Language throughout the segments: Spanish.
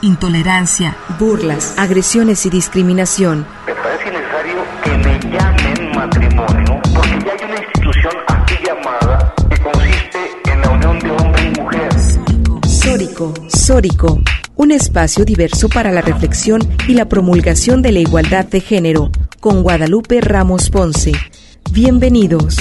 intolerancia, burlas, agresiones y discriminación. Me parece necesario que me llamen matrimonio, porque ya hay una institución así llamada que consiste en la unión de hombre y mujer. Sórico, un espacio diverso para la reflexión y la promulgación de la igualdad de género, con Guadalupe Ramos Ponce. Bienvenidos.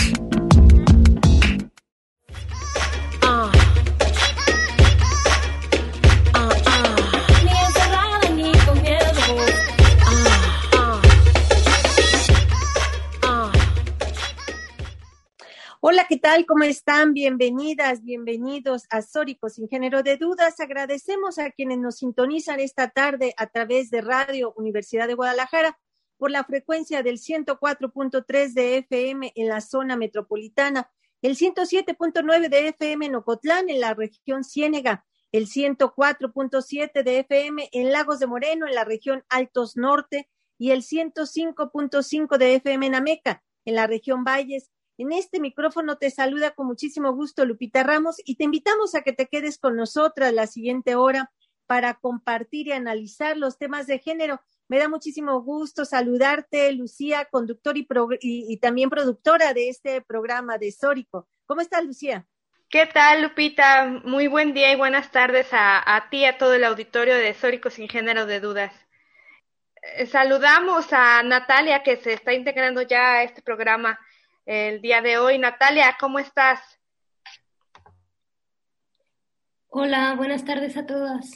Hola, ¿qué tal? ¿Cómo están? Bienvenidas, bienvenidos a Sórico Sin Género de Dudas. Agradecemos a quienes nos sintonizan esta tarde a través de Radio Universidad de Guadalajara por la frecuencia del 104.3 de FM en la zona metropolitana, el 107.9 de FM en Ocotlán, en la región Ciénega, el 104.7 de FM en Lagos de Moreno, en la región Altos Norte, y el 105.5 de FM en Ameca, en la región Valles. En este micrófono te saluda con muchísimo gusto Lupita Ramos y te invitamos a que te quedes con nosotras la siguiente hora para compartir y analizar los temas de género. Me da muchísimo gusto saludarte, Lucía, conductor y también productora de este programa de Sórico. ¿Cómo estás, Lucía? ¿Qué tal, Lupita? Muy buen día y buenas tardes a ti y a todo el auditorio de Sórico Sin Género de Dudas. Saludamos a Natalia, que se está integrando ya a este programa el día de hoy. Natalia, ¿cómo estás? Hola, buenas tardes a todas.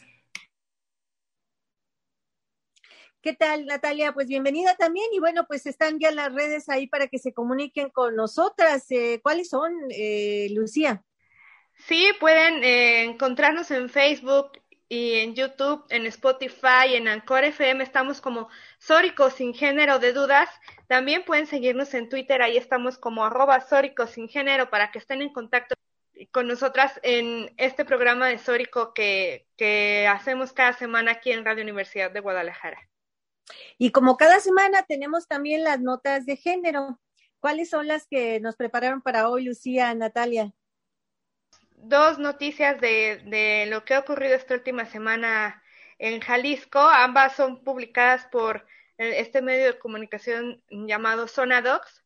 ¿Qué tal, Natalia? Pues bienvenida también, y bueno, pues están ya las redes ahí para que se comuniquen con nosotras. ¿Cuáles son, Lucía? Sí, pueden encontrarnos en Facebook y en YouTube, en Spotify, en Anchor FM, estamos como Sórico Sin Género de Dudas. También pueden seguirnos en Twitter, ahí estamos como @Sórico Sin Género, para que estén en contacto con nosotras en este programa de Sórico que hacemos cada semana aquí en Radio Universidad de Guadalajara. Y como cada semana tenemos también las notas de género. ¿Cuáles son las que nos prepararon para hoy, Lucía, Natalia? Dos noticias de lo que ha ocurrido esta última semana en Jalisco. Ambas son publicadas por este medio de comunicación llamado Zona Docs.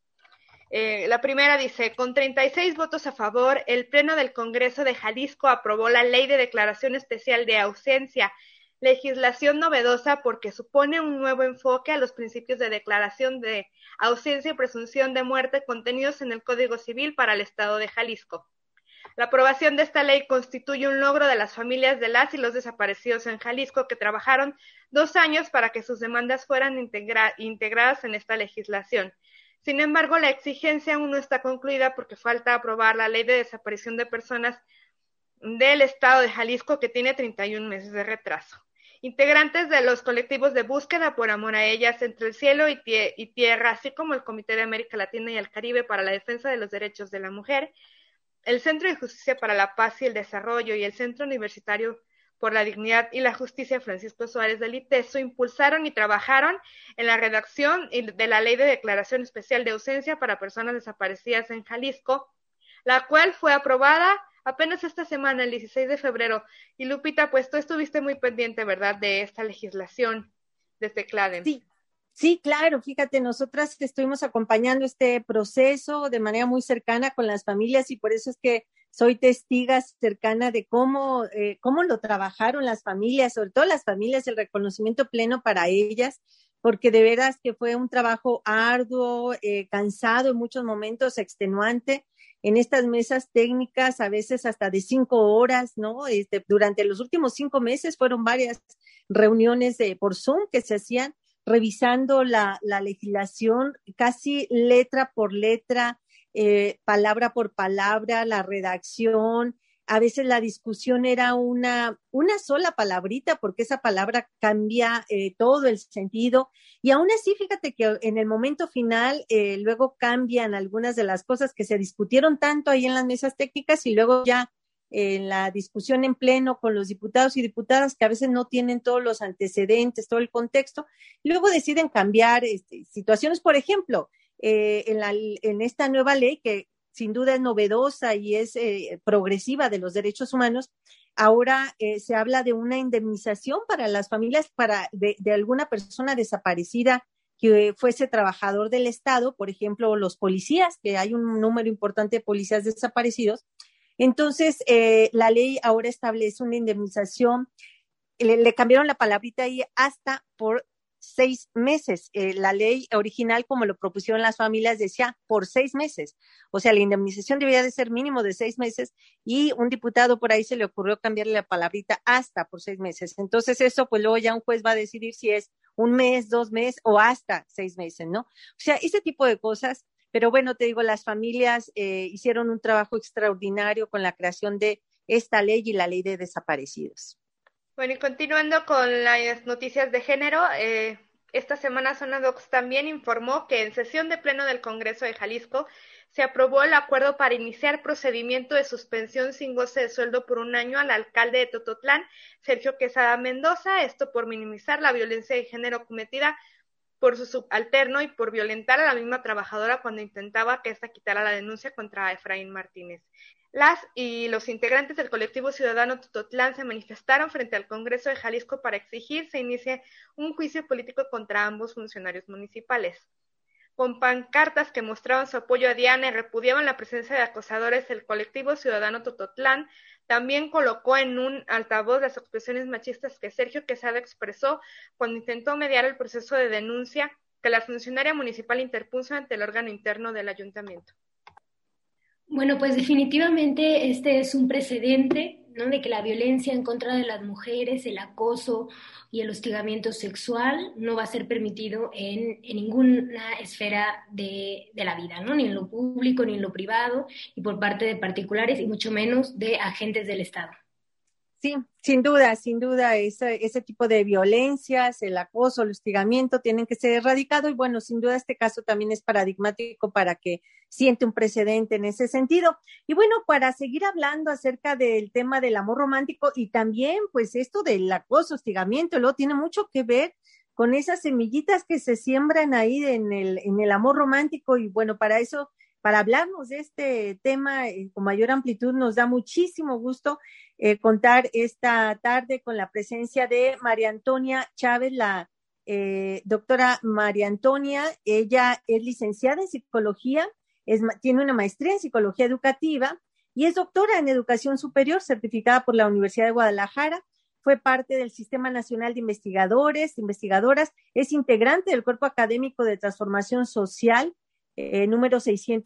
La primera dice: con 36 votos a favor, el Pleno del Congreso de Jalisco aprobó la Ley de Declaración Especial de Ausencia, legislación novedosa porque supone un nuevo enfoque a los principios de declaración de ausencia y presunción de muerte contenidos en el Código Civil para el Estado de Jalisco. La aprobación de esta ley constituye un logro de las familias de las y los desaparecidos en Jalisco, que trabajaron 2 años para que sus demandas fueran integradas en esta legislación. Sin embargo, la exigencia aún no está concluida porque falta aprobar la ley de desaparición de personas del estado de Jalisco, que tiene 31 meses de retraso. Integrantes de los colectivos de búsqueda por amor a ellas, Entre el Cielo y Tierra, así como el Comité de América Latina y el Caribe para la Defensa de los Derechos de la Mujer, el Centro de Justicia para la Paz y el Desarrollo y el Centro Universitario por la Dignidad y la Justicia Francisco Suárez del ITESO impulsaron y trabajaron en la redacción de la Ley de Declaración Especial de Ausencia para Personas Desaparecidas en Jalisco, la cual fue aprobada apenas esta semana, el 16 de febrero. Y Lupita, pues tú estuviste muy pendiente, ¿verdad?, de esta legislación desde CLADEM. Sí, claro, fíjate, nosotras estuvimos acompañando este proceso de manera muy cercana con las familias, y por eso es que soy testiga cercana de cómo lo trabajaron las familias, sobre todo las familias, el reconocimiento pleno para ellas, porque de veras que fue un trabajo arduo, cansado, en muchos momentos extenuante, en estas mesas técnicas, a veces hasta de 5 horas, ¿no? Durante los últimos 5 meses fueron varias reuniones por Zoom que se hacían, revisando la legislación casi letra por letra, palabra por palabra, la redacción. A veces la discusión era una sola palabrita, porque esa palabra cambia todo el sentido. Y aún así, fíjate que en el momento final luego cambian algunas de las cosas que se discutieron tanto ahí en las mesas técnicas, y luego ya en la discusión en pleno con los diputados y diputadas, que a veces no tienen todos los antecedentes, todo el contexto, y luego deciden cambiar situaciones. Por ejemplo, en esta nueva ley, que sin duda es novedosa y es progresiva de los derechos humanos, ahora se habla de una indemnización para las familias de alguna persona desaparecida que fuese trabajador del Estado, por ejemplo, los policías, que hay un número importante de policías desaparecidos. Entonces, la ley ahora establece una indemnización, le cambiaron la palabrita ahí, hasta por 6 meses. La ley original, como lo propusieron las familias, decía por 6 meses. O sea, la indemnización debería de ser mínimo de 6 meses y un diputado por ahí se le ocurrió cambiarle la palabrita hasta por 6 meses. Entonces eso, pues luego ya un juez va a decidir si es 1 mes, 2 meses o hasta 6 meses, ¿no? O sea, ese tipo de cosas. Pero bueno, te digo, las familias hicieron un trabajo extraordinario con la creación de esta ley y la ley de desaparecidos. Bueno, y continuando con las noticias de género, esta semana Zona Docs también informó que en sesión de pleno del Congreso de Jalisco se aprobó el acuerdo para iniciar procedimiento de suspensión sin goce de sueldo por 1 año al alcalde de Tototlán, Sergio Quesada Mendoza, esto por minimizar la violencia de género cometida por su subalterno y por violentar a la misma trabajadora cuando intentaba que ésta quitara la denuncia contra Efraín Martínez. Las y los integrantes del colectivo ciudadano Tototlán se manifestaron frente al Congreso de Jalisco para exigir se inicie un juicio político contra ambos funcionarios municipales. Con pancartas que mostraban su apoyo a Diana y repudiaban la presencia de acosadores, el colectivo ciudadano Tototlán también colocó en un altavoz las expresiones machistas que Sergio Quesada expresó cuando intentó mediar el proceso de denuncia que la funcionaria municipal interpuso ante el órgano interno del ayuntamiento. Bueno, pues definitivamente este es un precedente, ¿no?, de que la violencia en contra de las mujeres, el acoso y el hostigamiento sexual no va a ser permitido en ninguna esfera de la vida, ¿no?, ni en lo público, ni en lo privado, y por parte de particulares, y mucho menos de agentes del Estado. Sí, sin duda, ese tipo de violencias, el acoso, el hostigamiento tienen que ser erradicados y bueno, sin duda este caso también es paradigmático para que siente un precedente en ese sentido. Y bueno, para seguir hablando acerca del tema del amor romántico y también pues esto del acoso, hostigamiento, luego tiene mucho que ver con esas semillitas que se siembran ahí en el amor romántico y bueno, para hablarnos de este tema con mayor amplitud, nos da muchísimo gusto contar esta tarde con la presencia de María Antonia Chávez, la doctora María Antonia. Ella es licenciada en psicología, tiene una maestría en psicología educativa y es doctora en educación superior, certificada por la Universidad de Guadalajara. Fue parte del Sistema Nacional de Investigadoras, es integrante del Cuerpo Académico de Transformación Social, número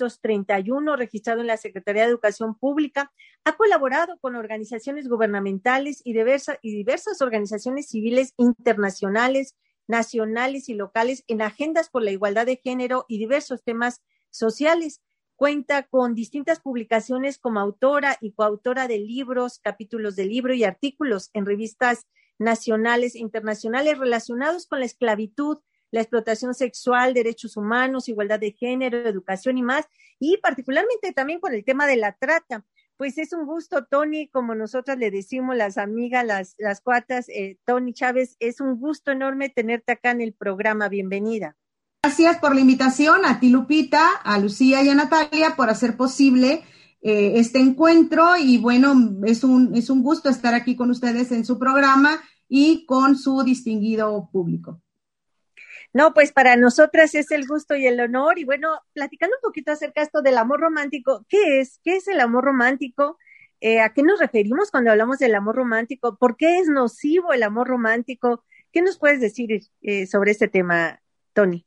631, registrado en la Secretaría de Educación Pública. Ha colaborado con organizaciones gubernamentales y diversas organizaciones civiles internacionales, nacionales y locales en agendas por la igualdad de género y diversos temas sociales. Cuenta con distintas publicaciones como autora y coautora de libros, capítulos de libro y artículos en revistas nacionales e internacionales relacionados con la esclavitud, la explotación sexual, derechos humanos, igualdad de género, educación y más, y particularmente también con el tema de la trata. Pues es un gusto, Tony, como nosotras le decimos las amigas, las cuatas, Tony Chávez, es un gusto enorme tenerte acá en el programa. Bienvenida. Gracias por la invitación, a ti, Lupita, a Lucía y a Natalia por hacer posible este encuentro y bueno, es un gusto estar aquí con ustedes en su programa y con su distinguido público. No, pues para nosotras es el gusto y el honor. Y bueno, platicando un poquito acerca de esto del amor romántico, ¿qué es? ¿Qué es el amor romántico? ¿A qué nos referimos cuando hablamos del amor romántico? ¿Por qué es nocivo el amor romántico? ¿Qué nos puedes decir sobre este tema, Tony?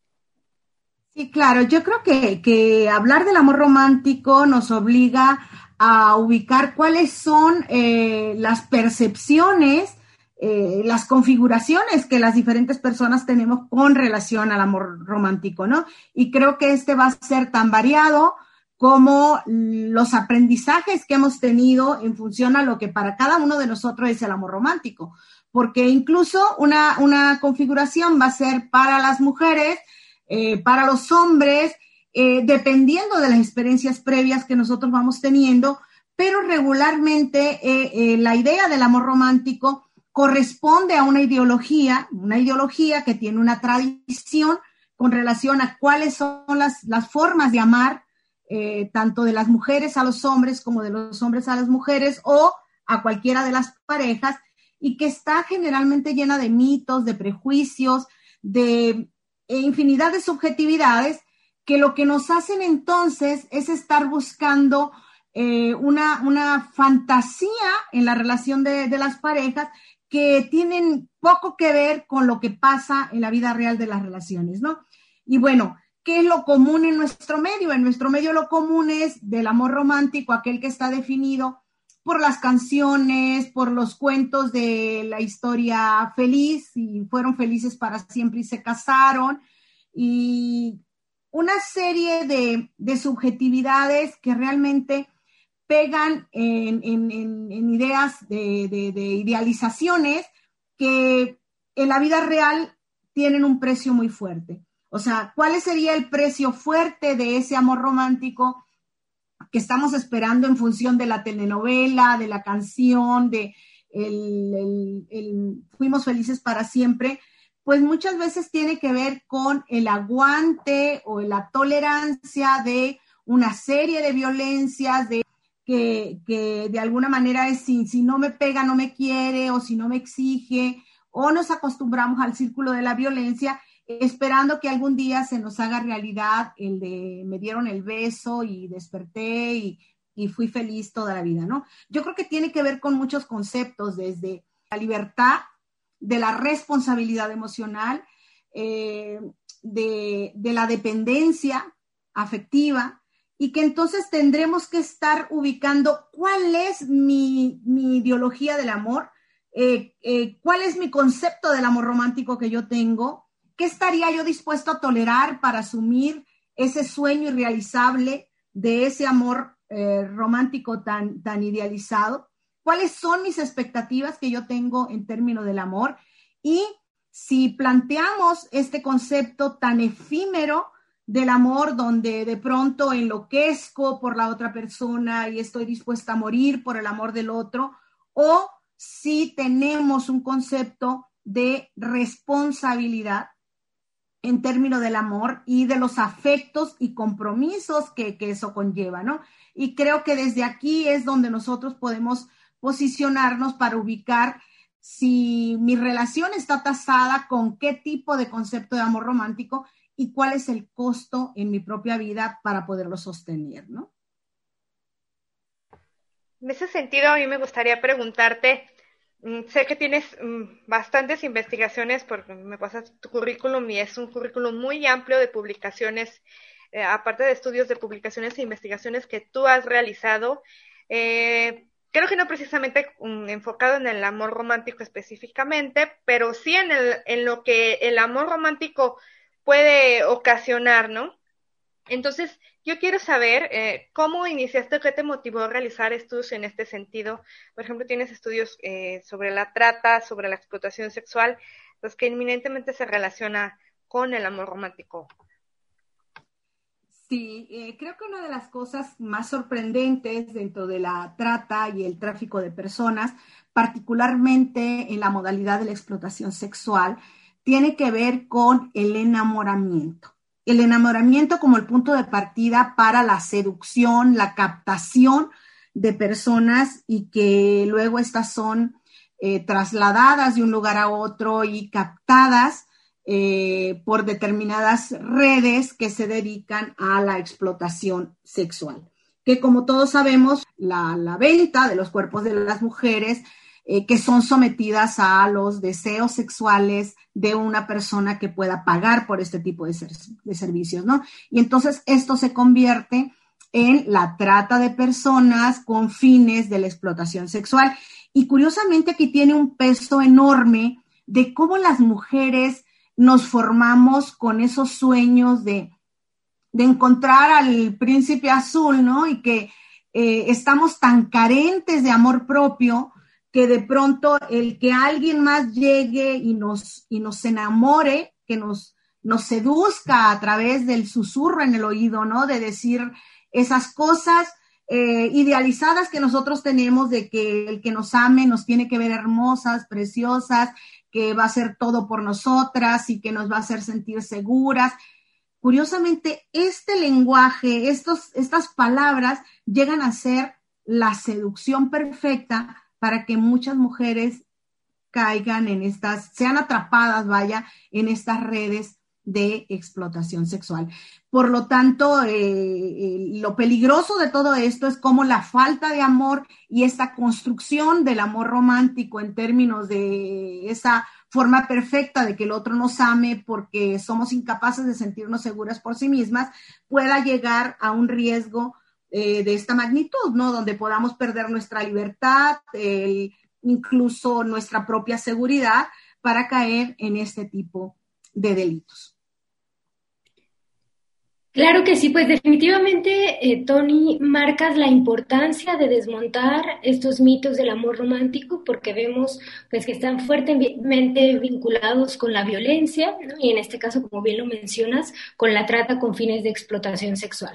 Sí, claro, yo creo que hablar del amor romántico nos obliga a ubicar cuáles son las percepciones, las configuraciones que las diferentes personas tenemos con relación al amor romántico, ¿no? Y creo que este va a ser tan variado como los aprendizajes que hemos tenido en función a lo que para cada uno de nosotros es el amor romántico, porque incluso una configuración va a ser para las mujeres, para los hombres, dependiendo de las experiencias previas que nosotros vamos teniendo, pero regularmente la idea del amor romántico corresponde a una ideología que tiene una tradición con relación a cuáles son las formas de amar, tanto de las mujeres a los hombres como de los hombres a las mujeres, o a cualquiera de las parejas y que está generalmente llena de mitos, de prejuicios, de infinidad de subjetividades que lo que nos hacen entonces es estar buscando una fantasía en la relación de las parejas que tienen poco que ver con lo que pasa en la vida real de las relaciones, ¿no? Y bueno, ¿qué es lo común en nuestro medio? En nuestro medio lo común es del amor romántico, aquel que está definido por las canciones, por los cuentos de la historia feliz, y fueron felices para siempre y se casaron, y una serie de subjetividades que realmente pegan en ideas de idealizaciones que en la vida real tienen un precio muy fuerte. O sea, ¿cuál sería el precio fuerte de ese amor romántico que estamos esperando en función de la telenovela, de la canción, de Fuimos felices para siempre? Pues muchas veces tiene que ver con el aguante o la tolerancia de una serie de violencias, que de alguna manera es si no me pega, no me quiere, o si no me exige, o nos acostumbramos al círculo de la violencia, esperando que algún día se nos haga realidad el de me dieron el beso y desperté y fui feliz toda la vida, ¿no? Yo creo que tiene que ver con muchos conceptos, desde la libertad, de la responsabilidad emocional, de la dependencia afectiva, y que entonces tendremos que estar ubicando cuál es mi ideología del amor, cuál es mi concepto del amor romántico que yo tengo, qué estaría yo dispuesto a tolerar para asumir ese sueño irrealizable de ese amor romántico tan idealizado, cuáles son mis expectativas que yo tengo en términos del amor, y si planteamos este concepto tan efímero del amor, donde de pronto enloquezco por la otra persona y estoy dispuesta a morir por el amor del otro, o si tenemos un concepto de responsabilidad en términos del amor y de los afectos y compromisos que eso conlleva, ¿no? Y creo que desde aquí es donde nosotros podemos posicionarnos para ubicar si mi relación está tasada con qué tipo de concepto de amor romántico y cuál es el costo en mi propia vida para poderlo sostener, ¿no? En ese sentido, a mí me gustaría preguntarte, sé que tienes bastantes investigaciones porque me pasas tu currículum y es un currículum muy amplio de publicaciones, aparte de estudios de publicaciones e investigaciones que tú has realizado. Creo que no precisamente enfocado en el amor romántico específicamente, pero sí en lo que el amor romántico puede ocasionar, ¿no? Entonces, yo quiero saber cómo iniciaste, qué te motivó a realizar estudios en este sentido. Por ejemplo, tienes estudios sobre la trata, sobre la explotación sexual, los que eminentemente se relaciona con el amor romántico. Sí, creo que una de las cosas más sorprendentes dentro de la trata y el tráfico de personas, particularmente en la modalidad de la explotación sexual, tiene que ver con el enamoramiento. El enamoramiento como el punto de partida para la seducción, la captación de personas, y que luego estas son trasladadas de un lugar a otro y captadas por determinadas redes que se dedican a la explotación sexual. Que como todos sabemos, la venta de los cuerpos de las mujeres que son sometidas a los deseos sexuales de una persona que pueda pagar por este tipo de servicios, ¿no? Y entonces esto se convierte en la trata de personas con fines de la explotación sexual. Y curiosamente aquí tiene un peso enorme de cómo las mujeres nos formamos con esos sueños de encontrar al príncipe azul, ¿no? Y que estamos tan carentes de amor propio que de pronto el que alguien más llegue y nos enamore, que nos seduzca a través del susurro en el oído, ¿no? De decir esas cosas idealizadas que nosotros tenemos de que el que nos ame nos tiene que ver hermosas, preciosas, que va a hacer todo por nosotras y que nos va a hacer sentir seguras. Curiosamente, este lenguaje, estas palabras llegan a ser la seducción perfecta para que muchas mujeres caigan sean atrapadas, en estas redes de explotación sexual. Por lo tanto, lo peligroso de todo esto es cómo la falta de amor y esta construcción del amor romántico en términos de esa forma perfecta de que el otro nos ame porque somos incapaces de sentirnos seguras por sí mismas, pueda llegar a un riesgo de esta magnitud, ¿no? Donde podamos perder nuestra libertad, incluso nuestra propia seguridad, para caer en este tipo de delitos. Claro que sí, pues definitivamente, Tony, marcas la importancia de desmontar estos mitos del amor romántico, porque vemos pues que están fuertemente vinculados con la violencia, ¿no? Y en este caso, como bien lo mencionas, con la trata con fines de explotación sexual.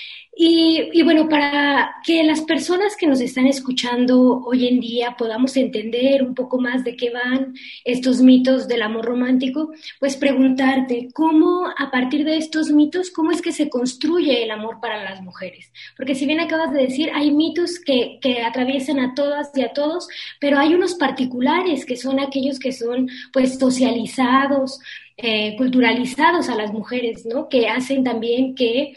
Y bueno, para que las personas que nos están escuchando hoy en día podamos entender un poco más de qué van estos mitos del amor romántico, pues preguntarte cómo, a partir de estos mitos, cómo es que se construye el amor para las mujeres. Porque si bien acabas de decir, hay mitos que atraviesan a todas y a todos, pero hay unos particulares que son aquellos que son pues socializados, culturalizados a las mujeres, ¿no? Que hacen también que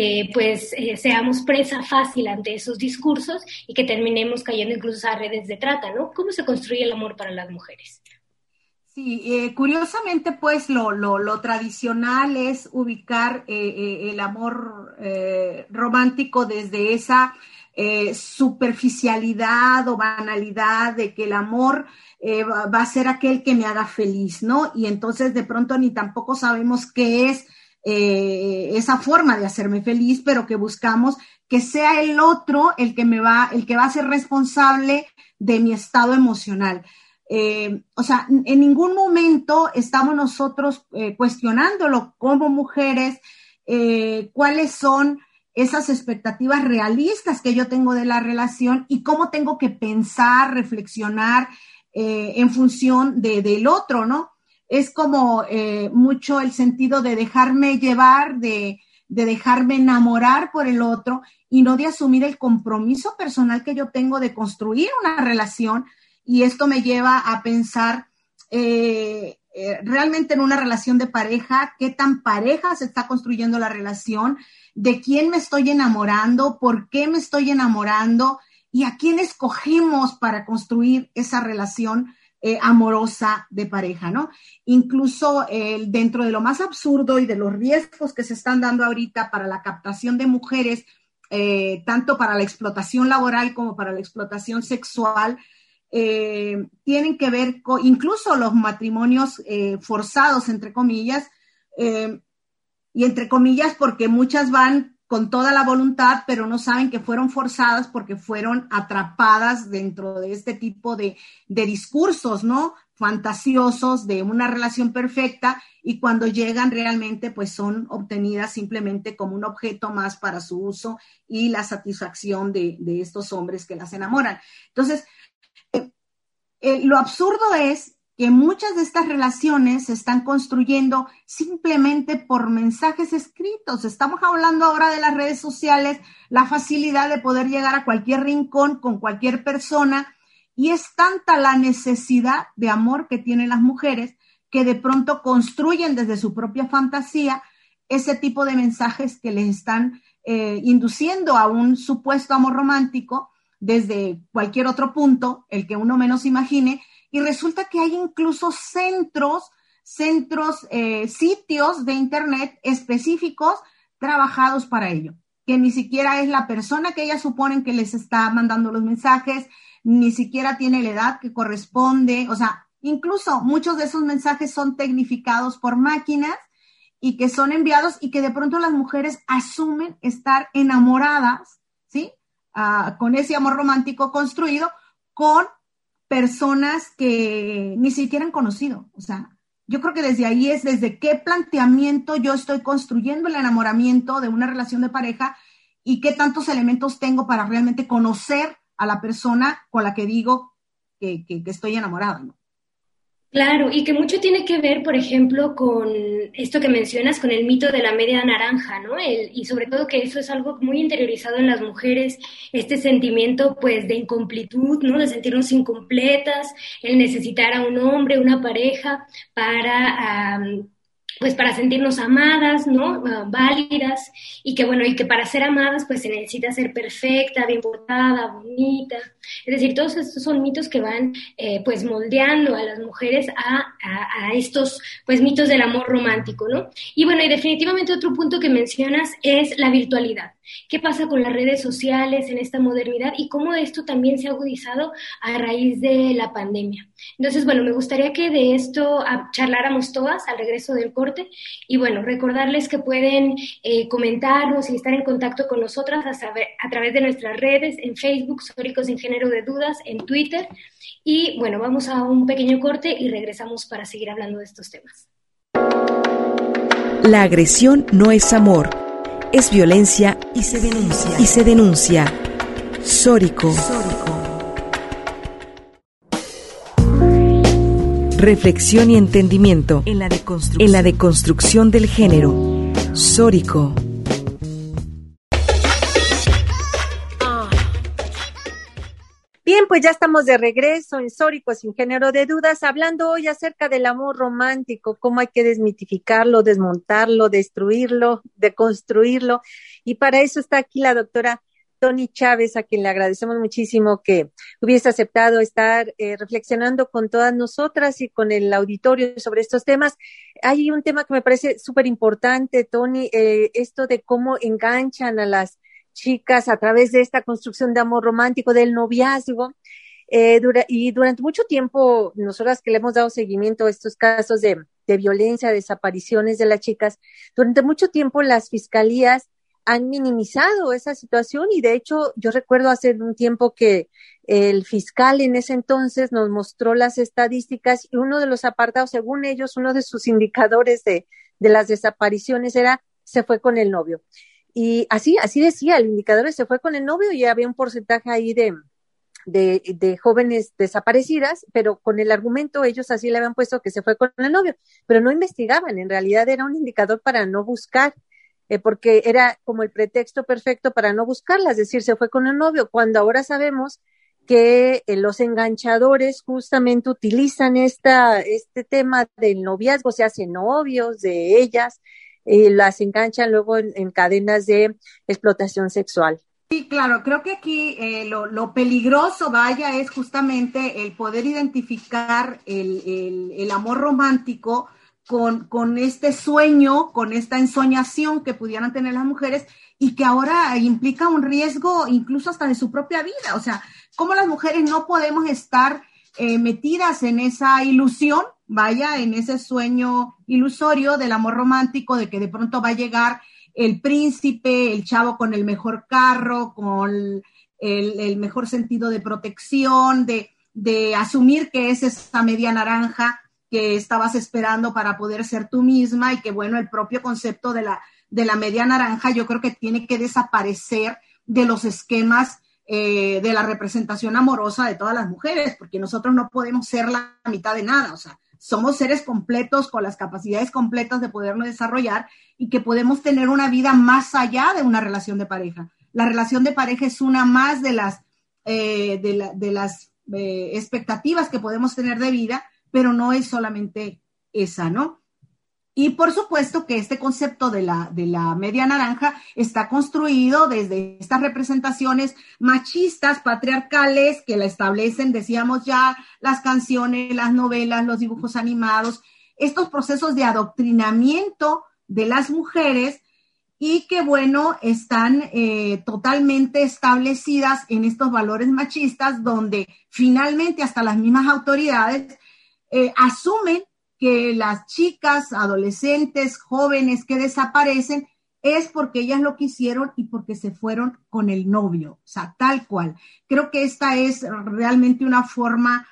seamos presa fácil ante esos discursos y que terminemos cayendo incluso a redes de trata, ¿no? ¿Cómo se construye el amor para las mujeres? Sí, curiosamente, pues lo tradicional es ubicar el amor romántico desde esa superficialidad o banalidad de que el amor va a ser aquel que me haga feliz, ¿no? Y entonces de pronto ni tampoco sabemos qué es esa forma de hacerme feliz, pero que buscamos que sea el otro el que va a ser responsable de mi estado emocional. O sea, en ningún momento estamos nosotros cuestionándolo como mujeres, cuáles son esas expectativas realistas que yo tengo de la relación y cómo tengo que pensar, reflexionar en función del otro, ¿no? Es como mucho el sentido de dejarme llevar, de dejarme enamorar por el otro y no de asumir el compromiso personal que yo tengo de construir una relación. Y esto me lleva a pensar realmente en una relación de pareja, qué tan pareja se está construyendo la relación, de quién me estoy enamorando, por qué me estoy enamorando y a quién escogemos para construir esa relación amorosa de pareja, ¿no? Incluso dentro de lo más absurdo y de los riesgos que se están dando ahorita para la captación de mujeres, tanto para la explotación laboral como para la explotación sexual, tienen que ver con incluso los matrimonios forzados, entre comillas, y entre comillas porque muchas van con toda la voluntad, pero no saben que fueron forzadas porque fueron atrapadas dentro de este tipo de discursos, ¿no? Fantasiosos de una relación perfecta y cuando llegan realmente pues son obtenidas simplemente como un objeto más para su uso y la satisfacción de estos hombres que las enamoran. Entonces, lo absurdo es que muchas de estas relaciones se están construyendo simplemente por mensajes escritos. Estamos hablando ahora de las redes sociales, la facilidad de poder llegar a cualquier rincón con cualquier persona y es tanta la necesidad de amor que tienen las mujeres que de pronto construyen desde su propia fantasía ese tipo de mensajes que les están induciendo a un supuesto amor romántico desde cualquier otro punto, el que uno menos imagine, y resulta que hay incluso sitios de internet específicos trabajados para ello, que ni siquiera es la persona que ellas suponen que les está mandando los mensajes, ni siquiera tiene la edad que corresponde, o sea, incluso muchos de esos mensajes son tecnificados por máquinas y que son enviados y que de pronto las mujeres asumen estar enamoradas, ¿sí? Con ese amor romántico construido con personas que ni siquiera han conocido. O sea, yo creo que desde ahí es desde qué planteamiento yo estoy construyendo el enamoramiento de una relación de pareja y qué tantos elementos tengo para realmente conocer a la persona con la que digo que estoy enamorada, ¿no? Claro, y que mucho tiene que ver, por ejemplo, con esto que mencionas, con el mito de la media naranja, ¿no? Y sobre todo que eso es algo muy interiorizado en las mujeres, este sentimiento, pues, de incompletud, ¿no? De sentirnos incompletas, el necesitar a un hombre, una pareja para, pues, para sentirnos amadas, ¿no? Válidas, y que, bueno, y que para ser amadas, pues, se necesita ser perfecta, bien portada, bonita. Es decir, todos estos son mitos que van pues moldeando a las mujeres a estos pues mitos del amor romántico, ¿no? Y bueno, y definitivamente otro punto que mencionas es la virtualidad. ¿Qué pasa con las redes sociales en esta modernidad y cómo esto también se ha agudizado a raíz de la pandemia? Entonces, bueno, me gustaría que de esto charláramos todas al regreso del corte y bueno, recordarles que pueden comentarnos y estar en contacto con nosotras a través de nuestras redes, en Facebook, Sóricos Sin Género de Dudas, en Twitter. Y bueno, vamos a un pequeño corte y regresamos para seguir hablando de estos temas. La agresión no es amor, es violencia y se denuncia. Sórico. Reflexión y entendimiento en la deconstrucción del género. Sórico. Bien, pues ya estamos de regreso en Sóricos Sin Género de Dudas, hablando hoy acerca del amor romántico, cómo hay que desmitificarlo, desmontarlo, destruirlo, deconstruirlo. Y para eso está aquí la doctora Toni Chávez, a quien le agradecemos muchísimo que hubiese aceptado estar reflexionando con todas nosotras y con el auditorio sobre estos temas. Hay un tema que me parece súper importante, Toni, esto de cómo enganchan a las chicas a través de esta construcción de amor romántico, del noviazgo, y durante mucho tiempo, nosotras que le hemos dado seguimiento a estos casos de violencia, desapariciones de las chicas, durante mucho tiempo las fiscalías han minimizado esa situación y de hecho yo recuerdo hace un tiempo que el fiscal en ese entonces nos mostró las estadísticas y uno de los apartados, según ellos, uno de sus indicadores de las desapariciones era se fue con el novio. Y así decía, el indicador se fue con el novio y había un porcentaje ahí de jóvenes desaparecidas, pero con el argumento ellos así le habían puesto que se fue con el novio, pero no investigaban, en realidad era un indicador para no buscar, porque era como el pretexto perfecto para no buscarla, es decir, se fue con el novio, cuando ahora sabemos que los enganchadores justamente utilizan este tema del noviazgo, se hacen novios de ellas, las enganchan luego en cadenas de explotación sexual. Sí, claro, creo que aquí lo peligroso, vaya, es justamente el poder identificar el amor romántico con este sueño, con esta ensoñación que pudieran tener las mujeres y que ahora implica un riesgo incluso hasta de su propia vida. O sea, cómo las mujeres no podemos estar metidas en esa ilusión, vaya, en ese sueño ilusorio del amor romántico, de que de pronto va a llegar el príncipe, el chavo con el mejor carro, con el mejor sentido de protección, de asumir que es esa media naranja que estabas esperando para poder ser tú misma y que, bueno, el propio concepto de la media naranja yo creo que tiene que desaparecer de los esquemas de la representación amorosa de todas las mujeres, porque nosotros no podemos ser la mitad de nada, o sea, somos seres completos con las capacidades completas de podernos desarrollar y que podemos tener una vida más allá de una relación de pareja. La relación de pareja es una más de las expectativas que podemos tener de vida, pero no es solamente esa, ¿no? Y por supuesto que este concepto de la media naranja está construido desde estas representaciones machistas, patriarcales, que la establecen, decíamos ya, las canciones, las novelas, los dibujos animados, estos procesos de adoctrinamiento de las mujeres y que, bueno, están totalmente establecidas en estos valores machistas donde finalmente hasta las mismas autoridades asumen que las chicas, adolescentes, jóvenes que desaparecen es porque ellas lo quisieron y porque se fueron con el novio, o sea, tal cual. Creo que esta es realmente una forma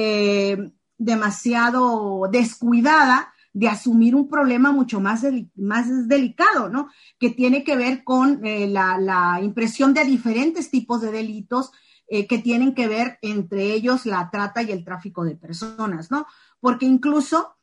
demasiado descuidada de asumir un problema mucho más delicado, ¿no? Que tiene que ver con la impresión de diferentes tipos de delitos que tienen que ver entre ellos la trata y el tráfico de personas, ¿no? porque incluso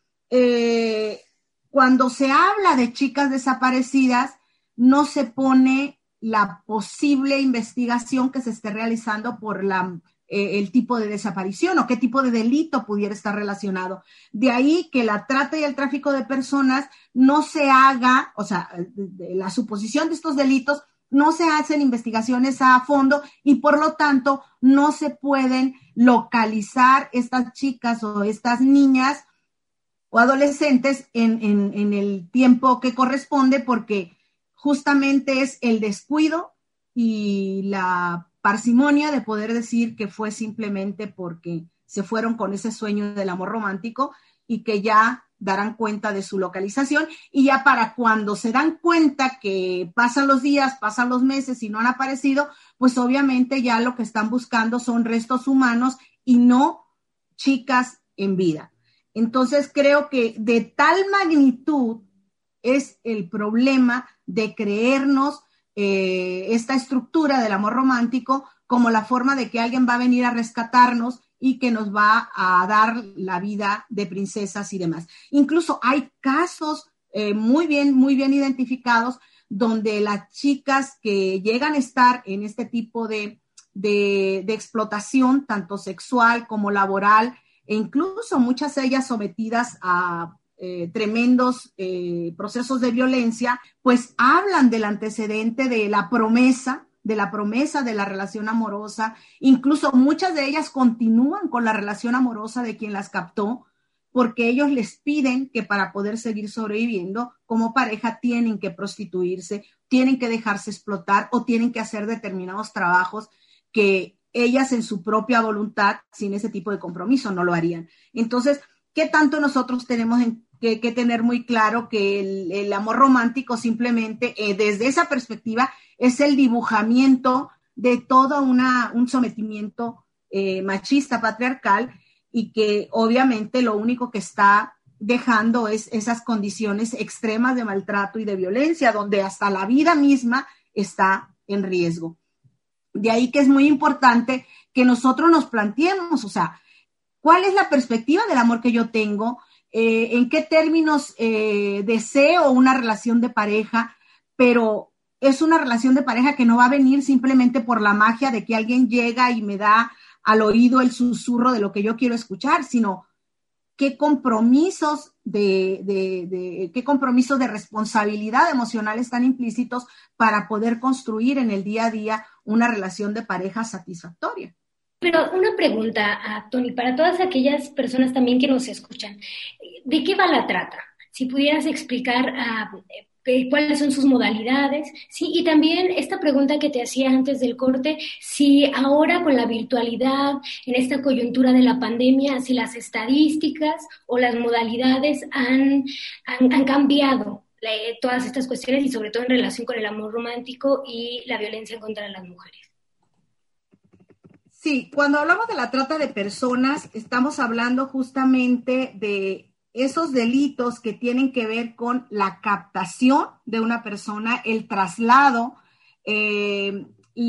cuando se habla de chicas desaparecidas, no se pone la posible investigación que se esté realizando por el tipo de desaparición o qué tipo de delito pudiera estar relacionado. De ahí que la trata y el tráfico de personas no se haga, o sea, la suposición de estos delitos, no se hacen investigaciones a fondo y por lo tanto no se pueden localizar estas chicas o estas niñas o adolescentes en el tiempo que corresponde, porque justamente es el descuido y la parsimonia de poder decir que fue simplemente porque se fueron con ese sueño del amor romántico y que ya darán cuenta de su localización, y ya para cuando se dan cuenta que pasan los días, pasan los meses y no han aparecido, pues obviamente ya lo que están buscando son restos humanos y no chicas en vida. Entonces creo que de tal magnitud es el problema de creernos esta estructura del amor romántico como la forma de que alguien va a venir a rescatarnos y que nos va a dar la vida de princesas y demás. Incluso hay casos muy bien identificados donde las chicas que llegan a estar en este tipo de explotación, tanto sexual como laboral, e incluso muchas de ellas sometidas a tremendos procesos de violencia, pues hablan del antecedente de la promesa de la relación amorosa. Incluso muchas de ellas continúan con la relación amorosa de quien las captó, porque ellos les piden que para poder seguir sobreviviendo como pareja tienen que prostituirse, tienen que dejarse explotar o tienen que hacer determinados trabajos que ellas en su propia voluntad, sin ese tipo de compromiso, no lo harían. Entonces, ¿qué tanto nosotros tenemos que tener muy claro que el amor romántico simplemente desde esa perspectiva es el dibujamiento de todo un sometimiento machista, patriarcal, y que obviamente lo único que está dejando es esas condiciones extremas de maltrato y de violencia, donde hasta la vida misma está en riesgo? De ahí que es muy importante que nosotros nos planteemos, o sea, ¿cuál es la perspectiva del amor que yo tengo? ¿En qué términos deseo una relación de pareja? Pero es una relación de pareja que no va a venir simplemente por la magia de que alguien llega y me da al oído el susurro de lo que yo quiero escuchar, sino qué compromisos qué compromisos de responsabilidad emocional están implícitos para poder construir en el día a día una relación de pareja satisfactoria. Pero una pregunta, Tony, para todas aquellas personas también que nos escuchan, ¿de qué va la trata? Si pudieras explicar cuáles son sus modalidades, sí, y también esta pregunta que te hacía antes del corte, si ahora con la virtualidad, en esta coyuntura de la pandemia, si las estadísticas o las modalidades han cambiado todas estas cuestiones y sobre todo en relación con el amor romántico y la violencia contra las mujeres. Sí, cuando hablamos de la trata de personas, estamos hablando justamente de esos delitos que tienen que ver con la captación de una persona, el traslado, el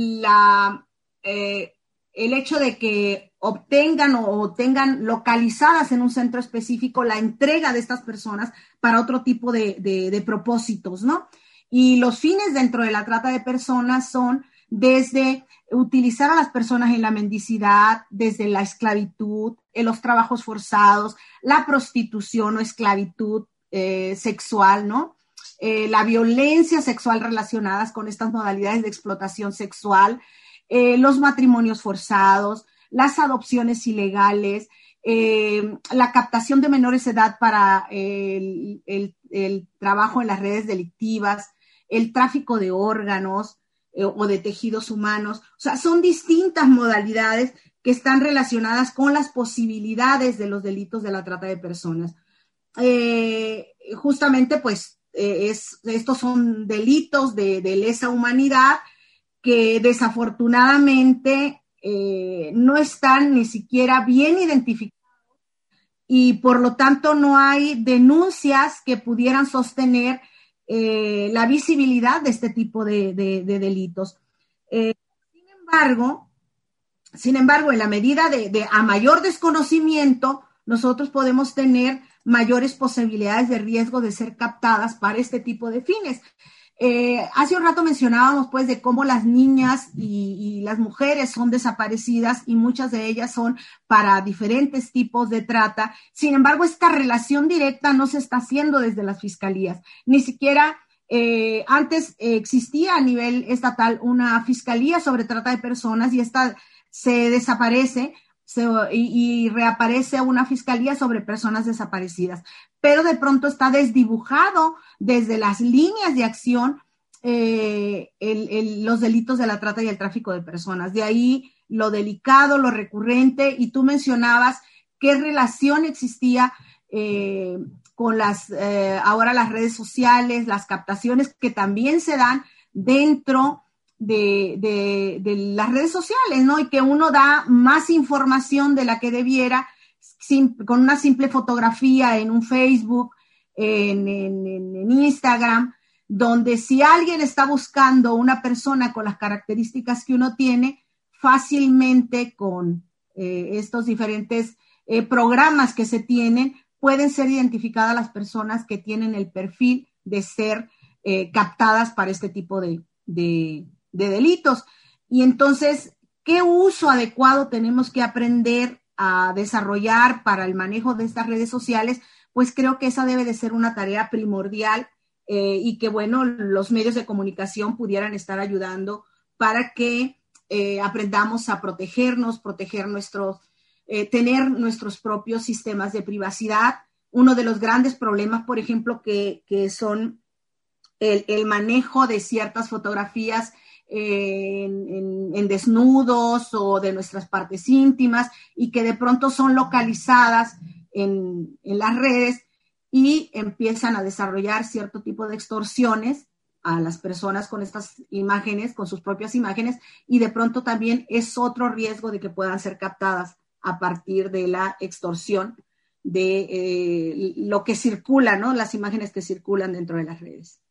hecho de que obtengan o tengan localizadas en un centro específico la entrega de estas personas para otro tipo de propósitos, ¿no? Y los fines dentro de la trata de personas son desde utilizar a las personas en la mendicidad, desde la esclavitud, en los trabajos forzados, la prostitución o esclavitud sexual, ¿no? La violencia sexual relacionadas con estas modalidades de explotación sexual, los matrimonios forzados, las adopciones ilegales, la captación de menores de edad para el trabajo en las redes delictivas, el tráfico de órganos o de tejidos humanos. O sea, son distintas modalidades que están relacionadas con las posibilidades de los delitos de la trata de personas. Justamente, pues, estos son delitos de lesa humanidad que desafortunadamente no están ni siquiera bien identificados y por lo tanto no hay denuncias que pudieran sostener la visibilidad de este tipo de delitos. Sin embargo, en la medida de a mayor desconocimiento, nosotros podemos tener mayores posibilidades de riesgo de ser captadas para este tipo de fines. Hace un rato mencionábamos pues de cómo las niñas y las mujeres son desaparecidas y muchas de ellas son para diferentes tipos de trata. Sin embargo, esta relación directa no se está haciendo desde las fiscalías. Ni siquiera antes existía a nivel estatal una fiscalía sobre trata de personas y esta se desaparece y reaparece una fiscalía sobre personas desaparecidas. Pero de pronto está desdibujado desde las líneas de acción los delitos de la trata y el tráfico de personas. De ahí lo delicado, lo recurrente, y tú mencionabas qué relación existía con ahora las redes sociales, las captaciones que también se dan dentro de las redes sociales, ¿no? Y que uno da más información de la que debiera con una simple fotografía en un Facebook, en Instagram, donde si alguien está buscando una persona con las características que uno tiene, fácilmente con estos diferentes programas que se tienen, pueden ser identificadas las personas que tienen el perfil de ser captadas para este tipo de delitos. Y entonces, ¿qué uso adecuado tenemos que aprender a desarrollar para el manejo de estas redes sociales? Pues creo que esa debe de ser una tarea primordial y que, bueno, los medios de comunicación pudieran estar ayudando para que aprendamos a protegernos, tener nuestros propios sistemas de privacidad. Uno de los grandes problemas, por ejemplo, que son el manejo de ciertas fotografías en desnudos o de nuestras partes íntimas y que de pronto son localizadas en las redes y empiezan a desarrollar cierto tipo de extorsiones a las personas con estas imágenes, con sus propias imágenes, y de pronto también es otro riesgo de que puedan ser captadas a partir de la extorsión de lo que circula, ¿no? Las imágenes que circulan dentro de las redes.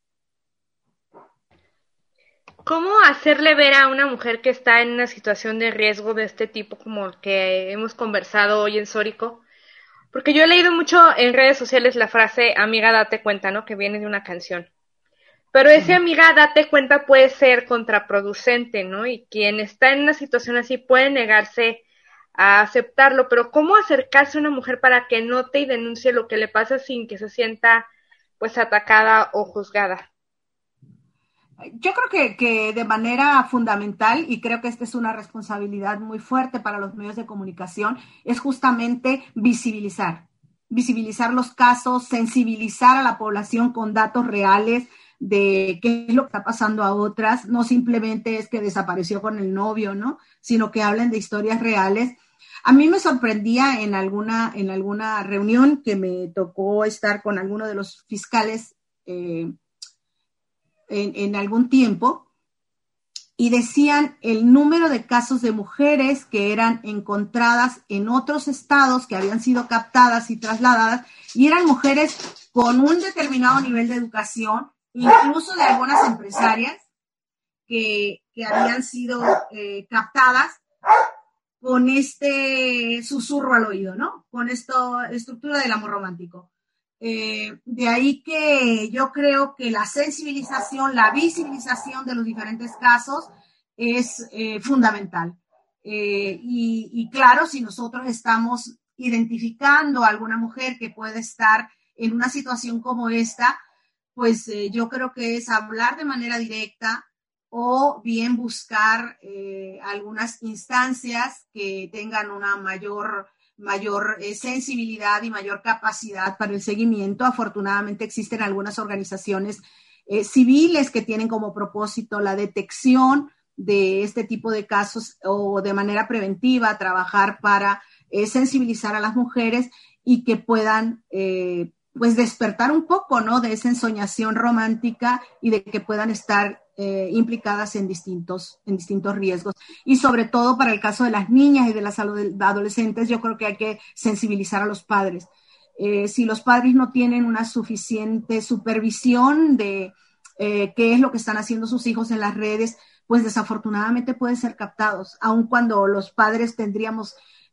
¿Cómo hacerle ver a una mujer que está en una situación de riesgo de este tipo como el que hemos conversado hoy en Sórico? Porque yo he leído mucho en redes sociales la frase amiga date cuenta, ¿no? Que viene de una canción. Pero ese amiga date cuenta puede ser contraproducente, ¿no? Y quien está en una situación así puede negarse a aceptarlo. Pero ¿cómo acercarse a una mujer para que note y denuncie lo que le pasa sin que se sienta pues atacada o juzgada? Yo creo que de manera fundamental, y creo que esta es una responsabilidad muy fuerte para los medios de comunicación, es justamente visibilizar los casos, sensibilizar a la población con datos reales de qué es lo que está pasando a otras, no simplemente es que desapareció con el novio, ¿no? Sino que hablen de historias reales. A mí me sorprendía en alguna reunión que me tocó estar con alguno de los fiscales en algún tiempo, y decían el número de casos de mujeres que eran encontradas en otros estados, que habían sido captadas y trasladadas, y eran mujeres con un determinado nivel de educación, incluso de algunas empresarias que habían sido captadas con este susurro al oído, ¿no? Con esta estructura del amor romántico. De ahí que yo creo que la sensibilización, la visibilización de los diferentes casos es fundamental. Y claro, si nosotros estamos identificando a alguna mujer que puede estar en una situación como esta, pues yo creo que es hablar de manera directa o bien buscar algunas instancias que tengan una mayor sensibilidad y mayor capacidad para el seguimiento. Afortunadamente existen algunas organizaciones civiles que tienen como propósito la detección de este tipo de casos o de manera preventiva trabajar para sensibilizar a las mujeres y que puedan pues despertar un poco, ¿no? De esa ensoñación romántica y de que puedan estar implicadas en distintos riesgos. Y sobre todo para el caso de las niñas y de las adolescentes, yo creo que hay que sensibilizar a los padres. Si los padres no tienen una suficiente supervisión de qué es lo que están haciendo sus hijos en las redes, pues desafortunadamente pueden ser captados, aun cuando los padres tendríamos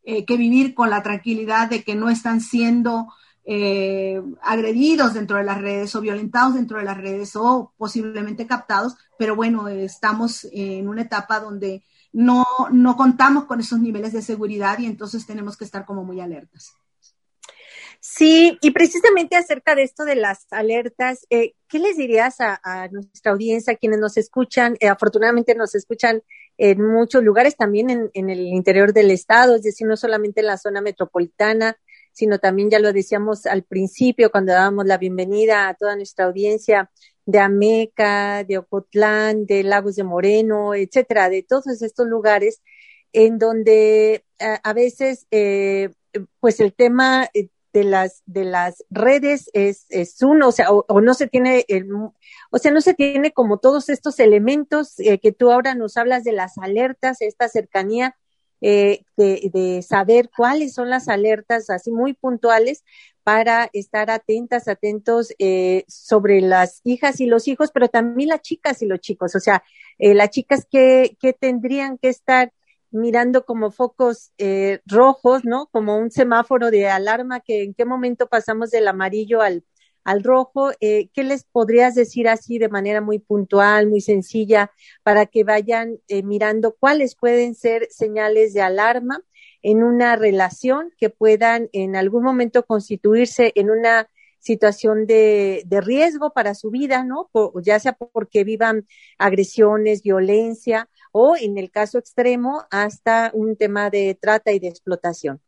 que vivir con la tranquilidad de que no están siendo agredidos dentro de las redes o violentados dentro de las redes o posiblemente captados, pero bueno, estamos en una etapa donde no contamos con esos niveles de seguridad y entonces tenemos que estar como muy alertas. Sí, y precisamente acerca de esto de las alertas, ¿qué les dirías a nuestra audiencia, a quienes nos escuchan? Afortunadamente nos escuchan en muchos lugares, también en el interior del estado, es decir, no solamente en la zona metropolitana, sino también, ya lo decíamos al principio, cuando dábamos la bienvenida a toda nuestra audiencia de Ameca, de Ocotlán, de Lagos de Moreno, etcétera, de todos estos lugares en donde a veces pues el tema de las redes es uno, o sea, o no se tiene no se tiene como todos estos elementos que tú ahora nos hablas de las alertas, esta cercanía de saber cuáles son las alertas así muy puntuales para estar atentos sobre las hijas y los hijos, pero también las chicas y los chicos, o sea, las chicas que tendrían que estar mirando como focos rojos, ¿no? Como un semáforo de alarma, que en qué momento pasamos del amarillo al rojo. ¿Qué les podrías decir así de manera muy puntual, muy sencilla, para que vayan mirando cuáles pueden ser señales de alarma en una relación que puedan en algún momento constituirse en una situación de riesgo para su vida, ¿no? Ya sea porque vivan agresiones, violencia, o en el caso extremo, hasta un tema de trata y de explotación?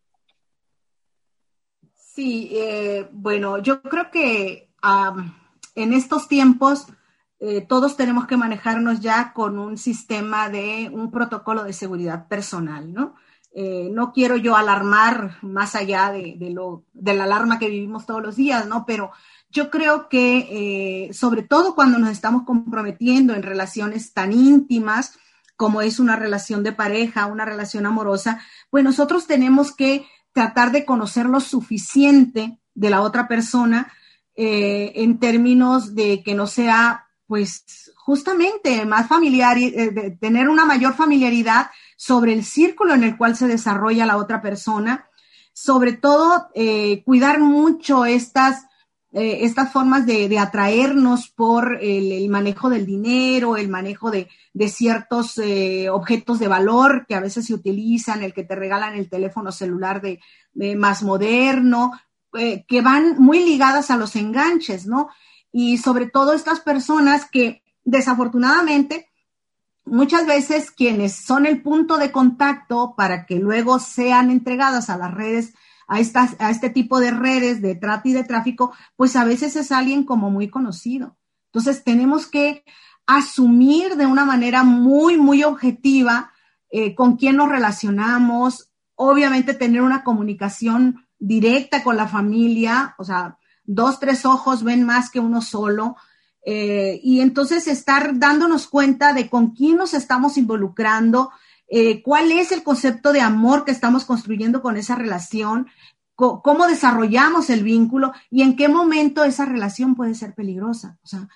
Sí, bueno, yo creo que en estos tiempos todos tenemos que manejarnos ya con un sistema de un protocolo de seguridad personal, ¿no? No quiero yo alarmar más allá de la alarma que vivimos todos los días, ¿no? Pero yo creo que sobre todo cuando nos estamos comprometiendo en relaciones tan íntimas como es una relación de pareja, una relación amorosa, pues nosotros tenemos que tratar de conocer lo suficiente de la otra persona en términos de que no sea, pues, justamente más familiar, de tener una mayor familiaridad sobre el círculo en el cual se desarrolla la otra persona, sobre todo cuidar mucho estas formas de atraernos por el manejo del dinero, el manejo de ciertos objetos de valor que a veces se utilizan, el que te regalan el teléfono celular de más moderno, que van muy ligadas a los enganches, ¿no? Y sobre todo estas personas que desafortunadamente muchas veces quienes son el punto de contacto para que luego sean entregadas a las redes, a este tipo de redes de trata y de tráfico, pues a veces es alguien como muy conocido. Entonces tenemos que asumir de una manera muy, muy objetiva con quién nos relacionamos, obviamente tener una comunicación directa con la familia, o sea, 2, 3 ojos ven más que uno solo, y entonces estar dándonos cuenta de con quién nos estamos involucrando, cuál es el concepto de amor que estamos construyendo con esa relación, cómo desarrollamos el vínculo y en qué momento esa relación puede ser peligrosa. O sea,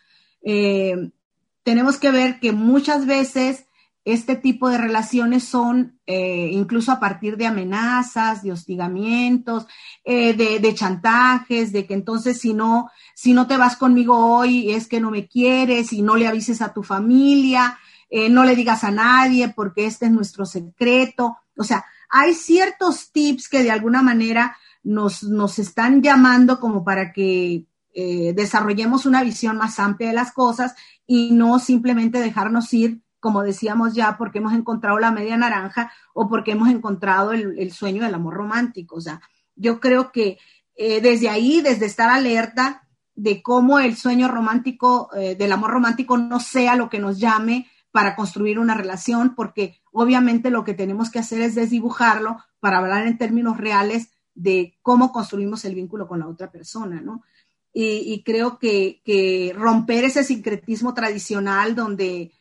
tenemos que ver que muchas veces este tipo de relaciones son incluso a partir de amenazas, de hostigamientos, de chantajes, de que entonces si no te vas conmigo hoy es que no me quieres y no le avises a tu familia, no le digas a nadie porque este es nuestro secreto. O sea, hay ciertos tips que de alguna manera nos están llamando como para que desarrollemos una visión más amplia de las cosas y no simplemente dejarnos ir, como decíamos ya, porque hemos encontrado la media naranja o porque hemos encontrado el sueño del amor romántico. O sea, yo creo que desde ahí, desde estar alerta de cómo el sueño romántico, del amor romántico no sea lo que nos llame para construir una relación, porque obviamente lo que tenemos que hacer es desdibujarlo para hablar en términos reales de cómo construimos el vínculo con la otra persona, ¿no? Y creo que romper ese sincretismo tradicional donde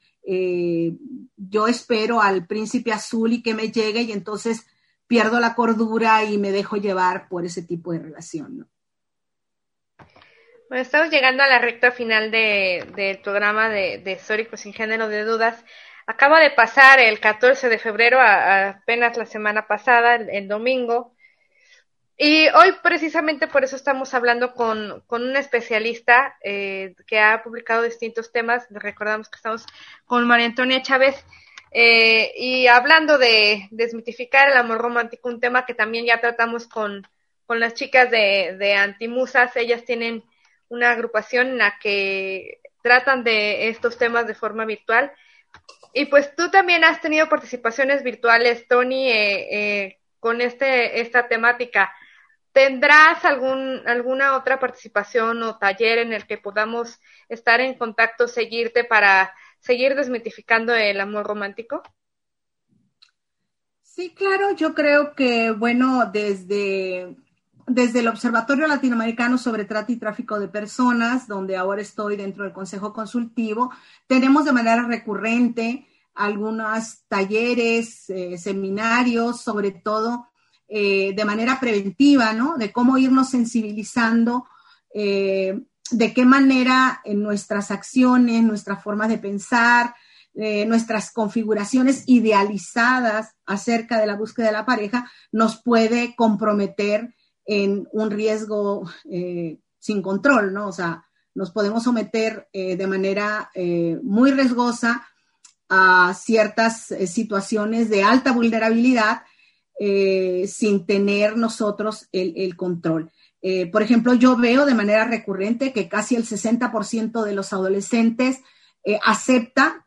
yo espero al príncipe azul y que me llegue y entonces pierdo la cordura y me dejo llevar por ese tipo de relación, ¿no? Bueno, estamos llegando a la recta final del programa de Históricos sin Género de Dudas. acaba de pasar el 14 de febrero, apenas la semana pasada, el domingo. Y hoy precisamente por eso estamos hablando con un especialista que ha publicado distintos temas. Recordamos que estamos con María Antonia Chávez y hablando de desmitificar el amor romántico, un tema que también ya tratamos con las chicas de Antimusas. Ellas tienen una agrupación en la que tratan de estos temas de forma virtual. Y pues tú también has tenido participaciones virtuales, Tony, con esta temática. ¿Tendrás alguna otra participación o taller en el que podamos estar en contacto, seguirte para seguir desmitificando el amor romántico? Sí, claro, yo creo que, bueno, desde el Observatorio Latinoamericano sobre Trata y Tráfico de Personas, donde ahora estoy dentro del Consejo Consultivo, tenemos de manera recurrente algunos talleres, seminarios, sobre todo de manera preventiva, ¿no? De cómo irnos sensibilizando, de qué manera en nuestras acciones, nuestras formas de pensar, nuestras configuraciones idealizadas acerca de la búsqueda de la pareja nos puede comprometer en un riesgo sin control, ¿no? O sea, nos podemos someter de manera muy riesgosa a ciertas situaciones de alta vulnerabilidad sin tener nosotros el control. Por ejemplo, yo veo de manera recurrente que casi el 60% de los adolescentes acepta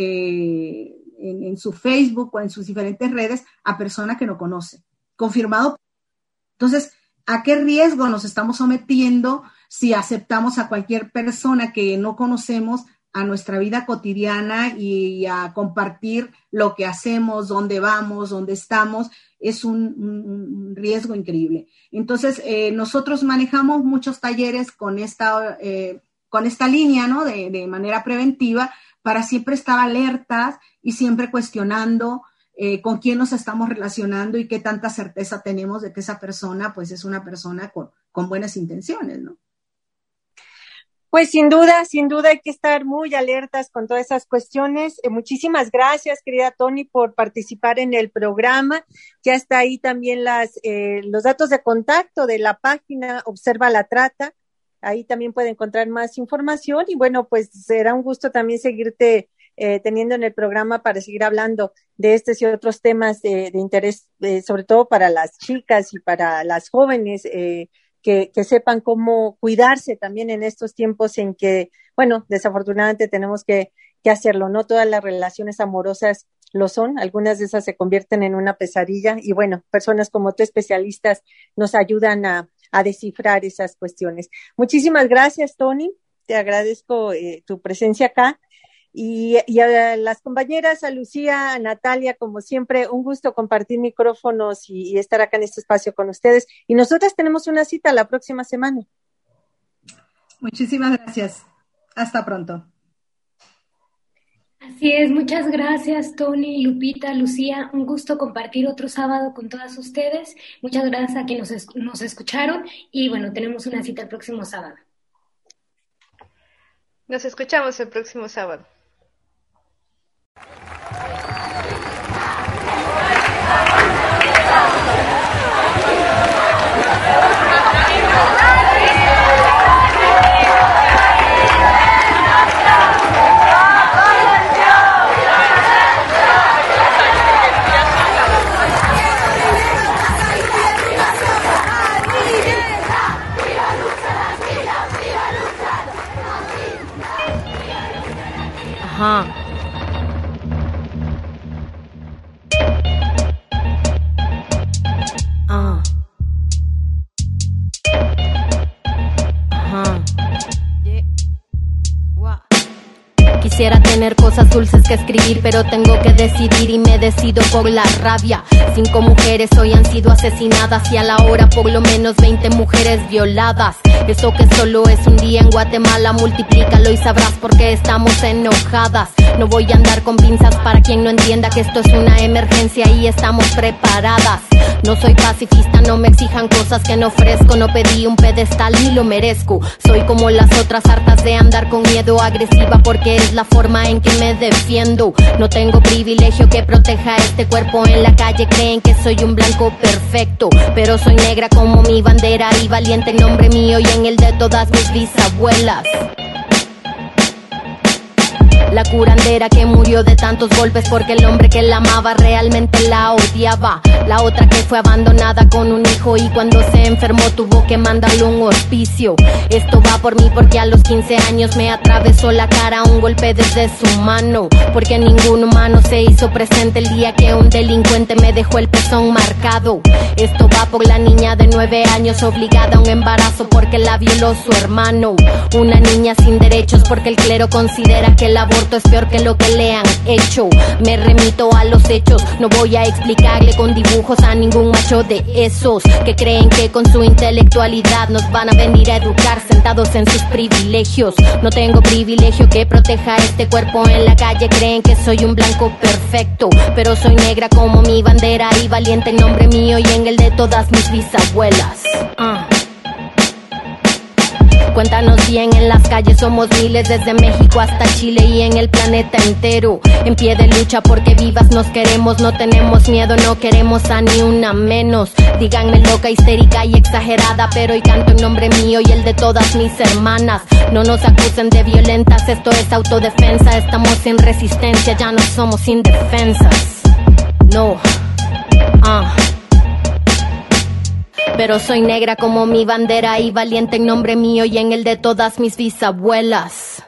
en su Facebook o en sus diferentes redes a personas que no conoce, confirmado. Entonces, ¿a qué riesgo nos estamos sometiendo si aceptamos a cualquier persona que no conocemos a nuestra vida cotidiana y a compartir lo que hacemos, dónde vamos, dónde estamos? Es un riesgo increíble. Entonces, nosotros manejamos muchos talleres con esta línea, ¿no? De manera preventiva, para siempre estar alertas y siempre cuestionando con quién nos estamos relacionando y qué tanta certeza tenemos de que esa persona, pues, es una persona con buenas intenciones, ¿no? Pues sin duda hay que estar muy alertas con todas esas cuestiones. Muchísimas gracias, querida Tony, por participar en el programa. Ya está ahí también los datos de contacto de la página Observa la Trata. Ahí también puede encontrar más información y bueno, pues será un gusto también seguirte teniendo en el programa para seguir hablando de estos y otros temas de interés, sobre todo para las chicas y para las jóvenes, que sepan cómo cuidarse también en estos tiempos en que, bueno, desafortunadamente tenemos que hacerlo, ¿no? Todas las relaciones amorosas lo son, algunas de esas se convierten en una pesadilla y bueno, personas como tú, especialistas, nos ayudan a descifrar esas cuestiones. Muchísimas gracias, Tony, te agradezco tu presencia acá. Y a las compañeras, a Lucía, a Natalia, como siempre, un gusto compartir micrófonos y estar acá en este espacio con ustedes. Y nosotras tenemos una cita la próxima semana. Muchísimas gracias. Hasta pronto. Así es, muchas gracias, Tony, Lupita, Lucía. Un gusto compartir otro sábado con todas ustedes. Muchas gracias a quienes nos escucharon. Y bueno, tenemos una cita el próximo sábado. Nos escuchamos el próximo sábado. Ajá. Quisiera tener cosas dulces que escribir, pero tengo que decidir y me decido por la rabia. 5 mujeres hoy han sido asesinadas y a la hora por lo menos 20 mujeres violadas. Eso que solo es un día en Guatemala, multiplícalo y sabrás por qué estamos enojadas. No voy a andar con pinzas para quien no entienda que esto es una emergencia y estamos preparadas. No soy pacifista, no me exijan cosas que no ofrezco. No pedí un pedestal ni lo merezco. Soy como las otras, hartas de andar con miedo, agresiva porque es la forma en que me defiendo. No tengo privilegio que proteja este cuerpo. En la calle creen que soy un blanco perfecto, pero soy negra como mi bandera y valiente en nombre mío y en el de todas mis bisabuelas. La curandera que murió de tantos golpes porque el hombre que la amaba realmente la odiaba. La otra que fue abandonada con un hijo y cuando se enfermó tuvo que mandarle un hospicio. Esto va por mí porque a los 15 años me atravesó la cara un golpe desde su mano. Porque ningún humano se hizo presente el día que un delincuente me dejó el pezón marcado. Esto va por la niña de 9 años obligada a un embarazo porque la violó su hermano. Una niña sin derechos porque el clero considera que el aborto es peor que lo que le han hecho. Me remito a los hechos, no voy a explicarle con dibujos a ningún macho de esos que creen que con su intelectualidad nos van a venir a educar sentados en sus privilegios. No tengo privilegio que proteja este cuerpo. En la calle creen que soy un blanco perfecto, pero soy negra como mi bandera y valiente en nombre mío y en el de todas mis bisabuelas. Cuéntanos bien, en las calles somos miles, desde México hasta Chile y en el planeta entero. En pie de lucha porque vivas nos queremos, no tenemos miedo, no queremos a ni una menos. Díganme loca, histérica y exagerada, pero hoy canto en nombre mío y el de todas mis hermanas. No nos acusen de violentas, esto es autodefensa. Estamos sin resistencia, ya no somos indefensas. No, pero soy negra como mi bandera y valiente en nombre mío y en el de todas mis bisabuelas.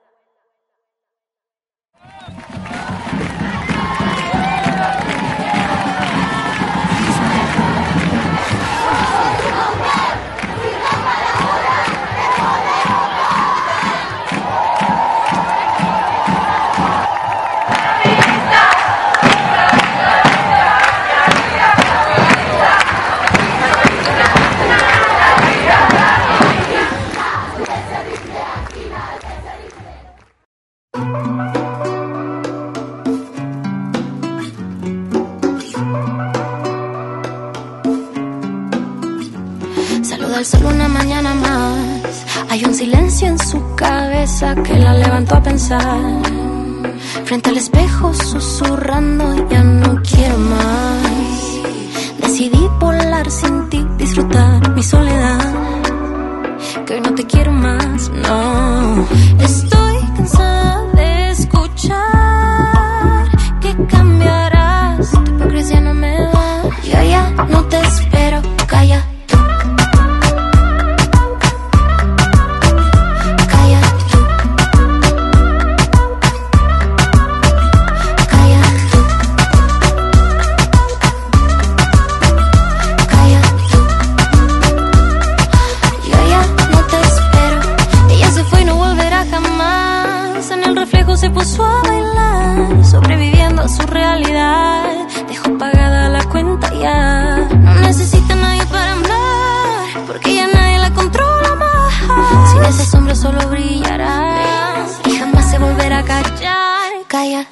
Saluda al sol una mañana más. Hay un silencio en su cabeza que la levantó a pensar. Frente al espejo susurrando, ya no quiero más. Decidí volar sin ti, disfrutar mi soledad. Que hoy no te quiero más, no. Estoy cansada de escuchar que cambiarás. Tu hipocresía no me da. Yo ya no te espero, calla. Se puso a bailar, sobreviviendo a su realidad. Dejó pagada la cuenta ya. No necesita a nadie para amar, porque ya nadie la controla más. Sin esa sombra solo brillará y jamás se volverá a callar. Calla.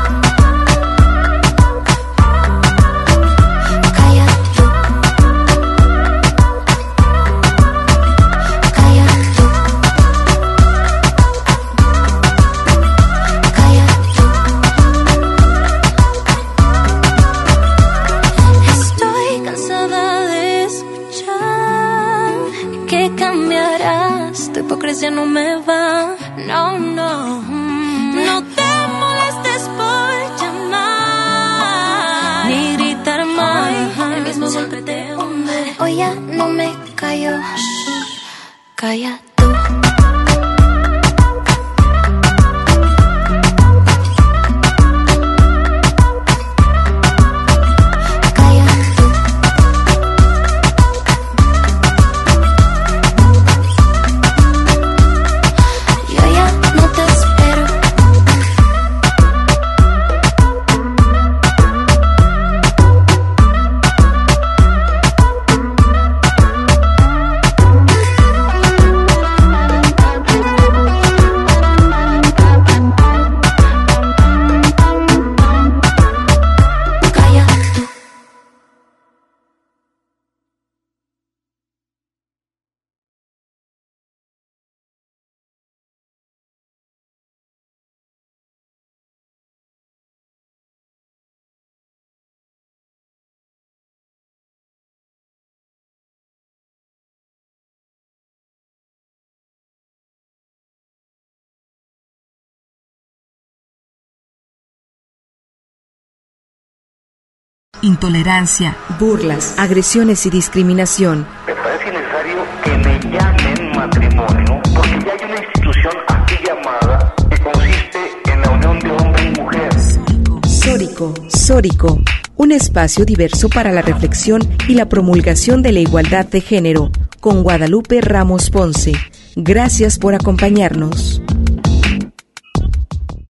Ya no me va, no, no. No te molestes por llamar ni gritar más. El mismo golpe te hunde. Hoy ya no me callo. Calla tú. intolerancia, burlas, agresiones y discriminación. Me parece necesario que me llamen matrimonio, porque ya hay una institución aquí llamada que consiste en la unión de hombre y mujer. Sórico, un espacio diverso para la reflexión y la promulgación de la igualdad de género, con Guadalupe Ramos Ponce. Gracias por acompañarnos.